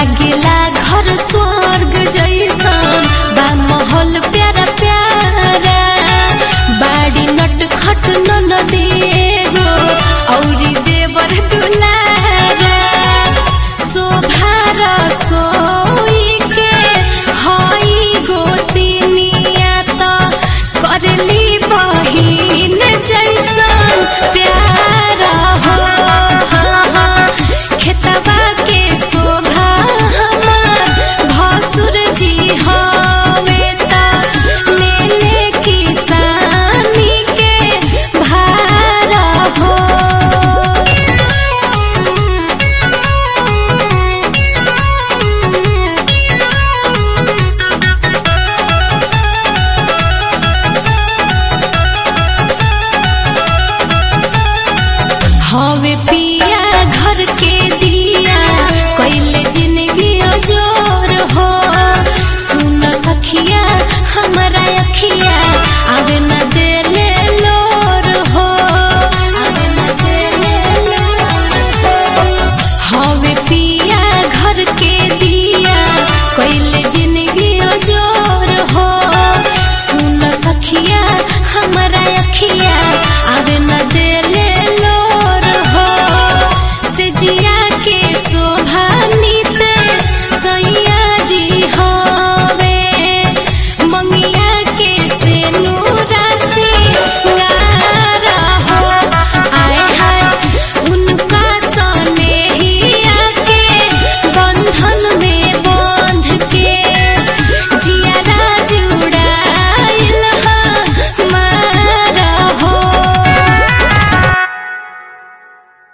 लागेला घर स्वर्ग जैसन बा महल प्यारा प्यारा बाड़ी नट खट नदी एगो औरी देवर दुलारा शोभा सोई के हई गोतिनिया त करली बहिन जैसन प्यारा हो खेतवा के शोभा हमार भसुर जी हवे ता ले किसानी के भारा हो। हवे पिया घर के दिया कैले जिंदगी अजोर हो सुन सखिया हमारा अखिया आवे न देले लोर हो आवे न देले लोर हो। हवे पिया घर के दिया कैले जिंदगी अजोर हो सुन सखिया